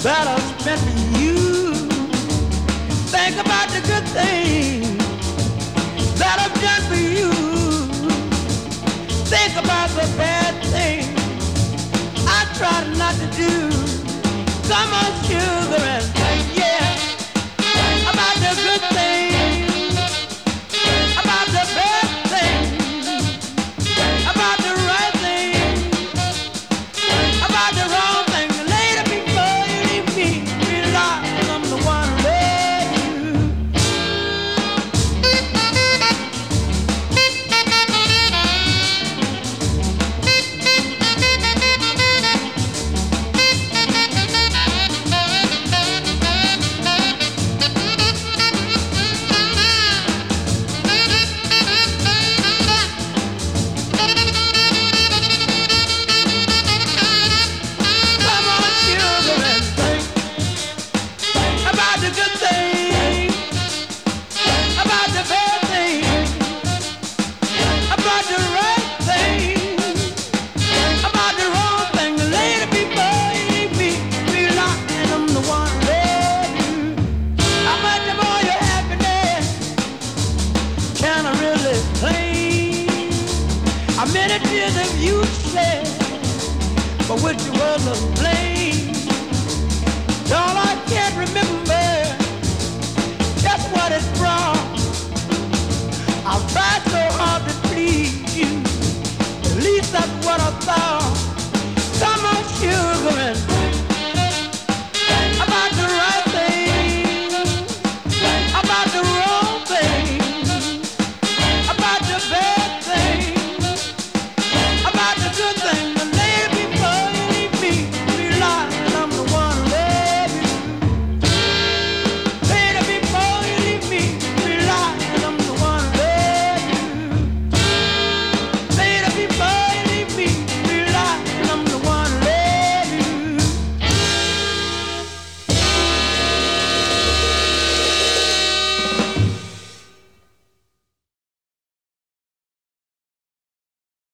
that I've spent for you. Think about the good things that I've done for you. Think about the bad things I tried not to do. Come on, sugar, and think, yeah, about the good things, about the bad things, about the right things, about the wrong things. Later, before you leave me, realize I'm the one who loved you. Come on, sugar, and think about the good things, about the bad things, about the right things, about the wrong things. Later, before you leave me, realize I'm the one who loved you. How much more your happiness can I really claim? How many tears have you shed for which you was to blame? All I can't remember